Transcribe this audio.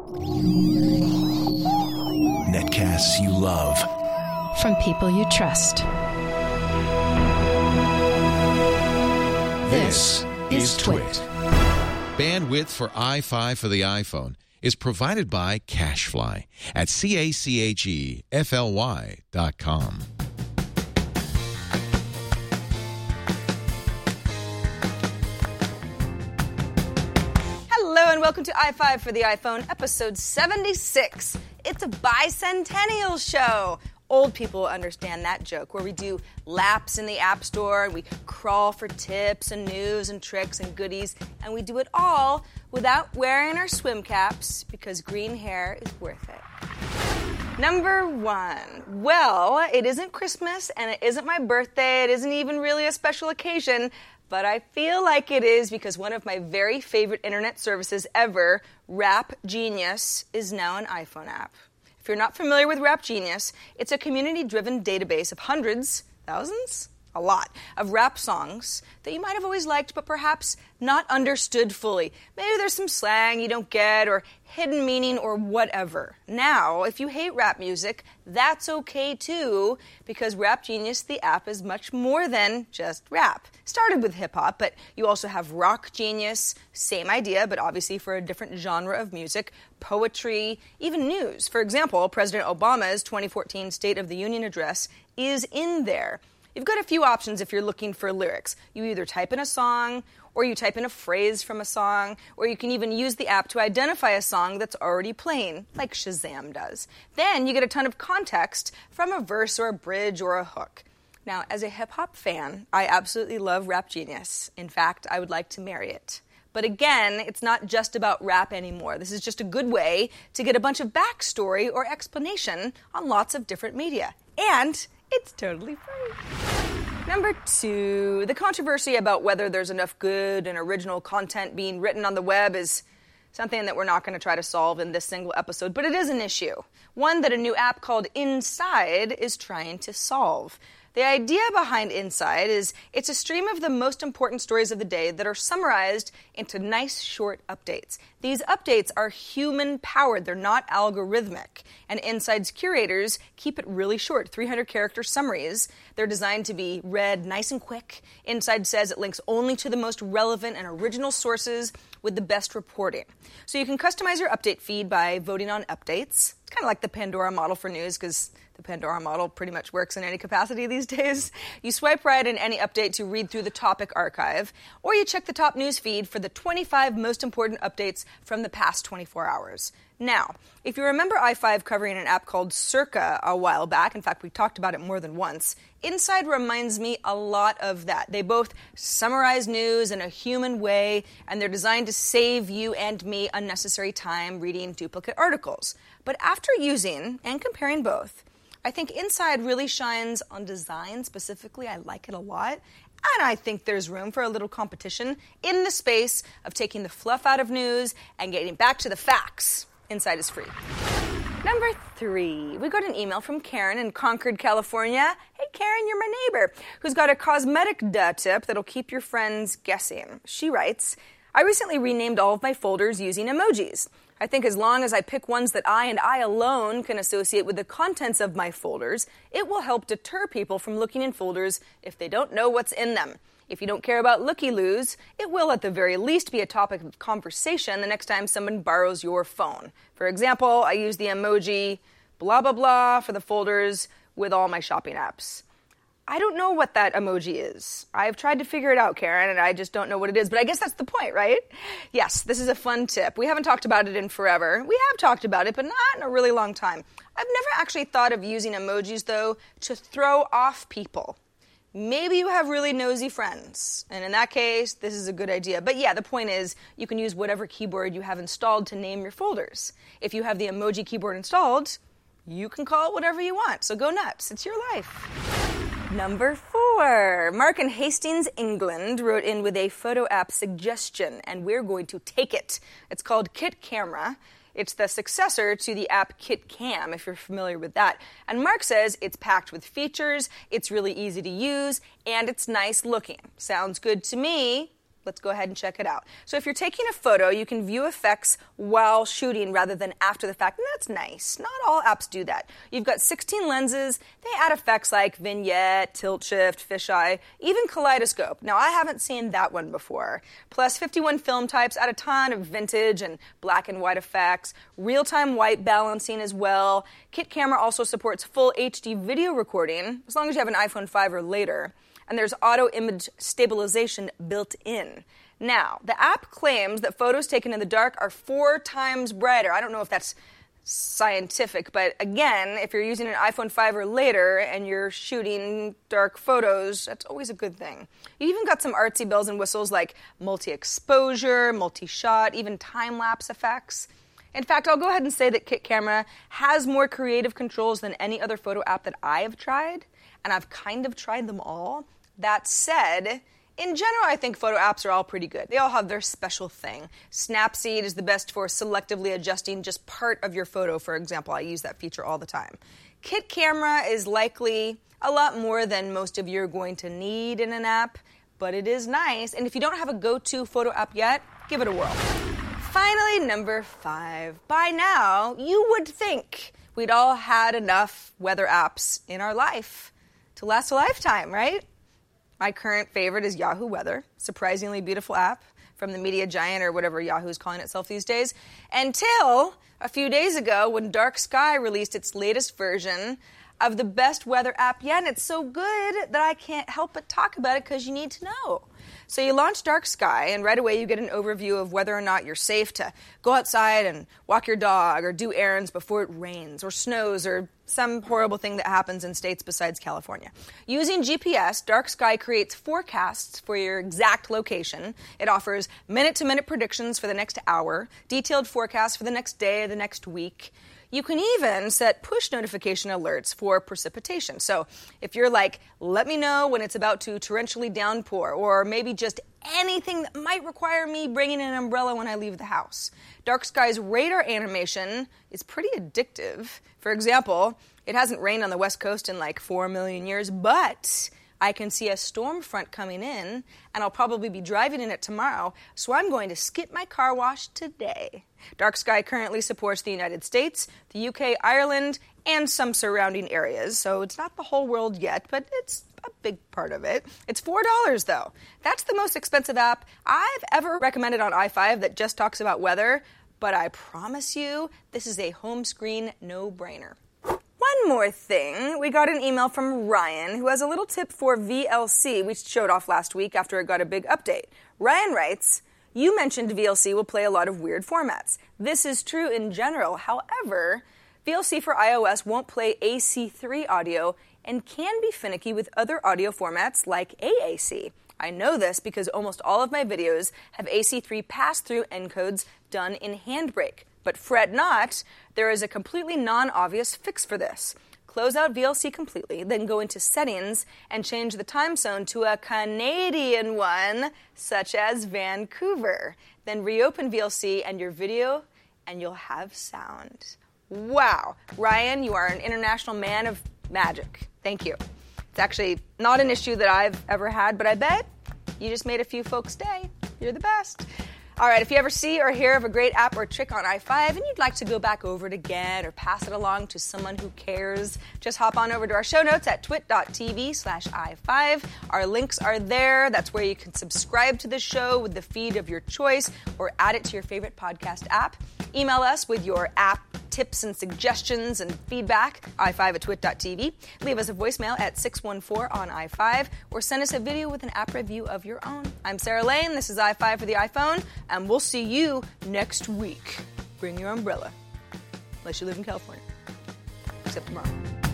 Netcasts you love. From people you trust. This is Twit. Bandwidth for i5 for the iPhone is provided by CacheFly at CACHEFLY.com. Hello and welcome to i5 for the iPhone, episode 76. It's a bicentennial show. Old people understand that joke, where we do laps in the App Store, and we crawl for tips and news and tricks and goodies, and we do it all without wearing our swim caps because green hair is worth it. Number one. Well, it isn't Christmas, and it isn't my birthday, it isn't even really a special occasion, but I feel like it is because one of my very favorite internet services ever, Rap Genius, is now an iPhone app. If you're not familiar with Rap Genius, it's a community-driven database of hundreds, thousands, a lot, of rap songs that you might have always liked but perhaps not understood fully. Maybe there's some slang you don't get or hidden meaning or whatever. Now, if you hate rap music, that's okay too, because Rap Genius, the app, is much more than just rap. Started with hip-hop, but you also have Rock Genius, same idea, but obviously for a different genre of music, poetry, even news. For example, President Obama's 2014 State of the Union address is in there. You've got a few options if you're looking for lyrics. You either type in a song, or you type in a phrase from a song, or you can even use the app to identify a song that's already playing, like Shazam does. Then you get a ton of context from a verse or a bridge or a hook. Now, as a hip-hop fan, I absolutely love Rap Genius. In fact, I would like to marry it. But again, it's not just about rap anymore. This is just a good way to get a bunch of backstory or explanation on lots of different media. And it's totally free. Number two, the controversy about whether there's enough good and original content being written on the web is something that we're not going to try to solve in this single episode, but it is an issue. One that a new app called Inside is trying to solve. The idea behind Inside is it's a stream of the most important stories of the day that are summarized into nice, short updates. These updates are human-powered. They're not algorithmic. And Inside's curators keep it really short, 300-character summaries. They're designed to be read nice and quick. Inside says it links only to the most relevant and original sources with the best reporting. So you can customize your update feed by voting on updates. It's kind of like the Pandora model for news, because the Pandora model pretty much works in any capacity these days. You swipe right in any update to read through the topic archive, or you check the top news feed for the 25 most important updates from the past 24 hours. Now, if you remember i5 covering an app called Circa a while back, in fact, we talked about it more than once, Inside reminds me a lot of that. They both summarize news in a human way, and they're designed to save you and me unnecessary time reading duplicate articles. But after using and comparing both, I think Inside really shines on design specifically. I like it a lot. And I think there's room for a little competition in the space of taking the fluff out of news and getting back to the facts. Inside is free. Number three, we got an email from Karen in Concord, California. Hey, Karen, you're my neighbor, who's got a cosmetic tip that'll keep your friends guessing. She writes, I recently renamed all of my folders using emojis. I think as long as I pick ones that I and I alone can associate with the contents of my folders, it will help deter people from looking in folders if they don't know what's in them. If you don't care about looky-loos, it will at the very least be a topic of conversation the next time someone borrows your phone. For example, I use the emoji blah blah blah for the folders with all my shopping apps. I don't know what that emoji is. I've tried to figure it out, Karen, and I just don't know what it is. But I guess that's the point, right? Yes, this is a fun tip. We haven't talked about it in forever. We have talked about it, but not in a really long time. I've never actually thought of using emojis, though, to throw off people. Maybe you have really nosy friends, and in that case, this is a good idea. But yeah, the point is, you can use whatever keyboard you have installed to name your folders. If you have the emoji keyboard installed, you can call it whatever you want, so go nuts. It's your life. Number 4. Mark in Hastings, England, wrote in with a photo app suggestion, and we're going to take it. It's called Kit Camera. It's the successor to the app Kit Cam, if you're familiar with that. And Mark says it's packed with features, it's really easy to use, and it's nice looking. Sounds good to me. Let's go ahead and check it out. So if you're taking a photo, you can view effects while shooting rather than after the fact, and that's nice. Not all apps do that. You've got 16 lenses. They add effects like vignette, tilt shift, fisheye, even kaleidoscope. Now, I haven't seen that one before. Plus 51 film types, add a ton of vintage and black and white effects, real-time white balancing as well. Kit Camera also supports full HD video recording, as long as you have an iPhone 5 or later. And there's auto image stabilization built in. Now, the app claims that photos taken in the dark are 4 times brighter. I don't know if that's scientific, but again, if you're using an iPhone 5 or later and you're shooting dark photos, that's always a good thing. You even got some artsy bells and whistles like multi-exposure, multi-shot, even time-lapse effects. In fact, I'll go ahead and say that Kit Camera has more creative controls than any other photo app that I have tried, and I've kind of tried them all. That said, in general, I think photo apps are all pretty good. They all have their special thing. Snapseed is the best for selectively adjusting just part of your photo, for example. I use that feature all the time. Kit Camera is likely a lot more than most of you are going to need in an app, but it is nice. And if you don't have a go-to photo app yet, give it a whirl. Finally, number 5. By now, you would think we'd all had enough weather apps in our life to last a lifetime, right? My current favorite is Yahoo Weather, surprisingly beautiful app from the media giant or whatever Yahoo's calling itself these days, until a few days ago when Dark Sky released its latest version of the best weather app yet, and it's so good that I can't help but talk about it because you need to know. So you launch Dark Sky, and right away you get an overview of whether or not you're safe to go outside and walk your dog or do errands before it rains or snows or some horrible thing that happens in states besides California. Using GPS, Dark Sky creates forecasts for your exact location. It offers minute-to-minute predictions for the next hour, detailed forecasts for the next day, the next week. You can even set push notification alerts for precipitation. So if you're like, let me know when it's about to torrentially downpour, or maybe just anything that might require me bringing an umbrella when I leave the house. Dark Sky's radar animation is pretty addictive. For example, it hasn't rained on the West Coast in like 4 million years, but I can see a storm front coming in, and I'll probably be driving in it tomorrow, so I'm going to skip my car wash today. Dark Sky currently supports the United States, the UK, Ireland, and some surrounding areas, so it's not the whole world yet, but it's a big part of it. It's $4, though. That's the most expensive app I've ever recommended on i5 that just talks about weather, but I promise you, this is a home screen no-brainer. One more thing, we got an email from Ryan who has a little tip for VLC we showed off last week after it got a big update. Ryan writes, you mentioned VLC will play a lot of weird formats. This is true in general. However, VLC for iOS won't play AC3 audio and can be finicky with other audio formats like AAC. I know this because almost all of my videos have AC3 pass-through encodes done in Handbrake. But fret not, there is a completely non-obvious fix for this. Close out VLC completely, then go into Settings and change the time zone to a Canadian one, such as Vancouver. Then reopen VLC and your video, and you'll have sound. Wow. Ryan, you are an international man of magic. Thank you. It's actually not an issue that I've ever had, but I bet you just made a few folks' day. You're the best. All right, if you ever see or hear of a great app or trick on i5 and you'd like to go back over it again or pass it along to someone who cares, just hop on over to our show notes at twit.tv/i5. Our links are there. That's where you can subscribe to the show with the feed of your choice or add it to your favorite podcast app. Email us with your app tips and suggestions and feedback, i5@twit.tv. Leave us a voicemail at 614 on i5 or send us a video with an app review of your own. I'm Sarah Lane. This is i5 for the iPhone, and we'll see you next week. Bring your umbrella, unless you live in California, except tomorrow.